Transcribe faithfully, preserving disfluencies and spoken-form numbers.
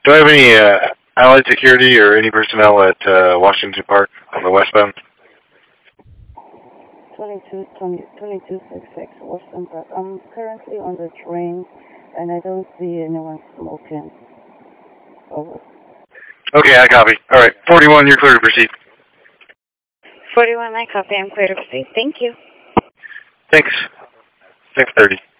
Do I have any uh, Allied security or any personnel at uh, Washington Park on the westbound? twenty-two, twenty, twenty-two sixty-six Western Park. I'm currently on the train and I don't see anyone smoking. Over. Okay, I copy. All right, forty-one, you're clear to proceed. forty-one, I copy. I'm clear to proceed. Thank you. Thanks. six thirty.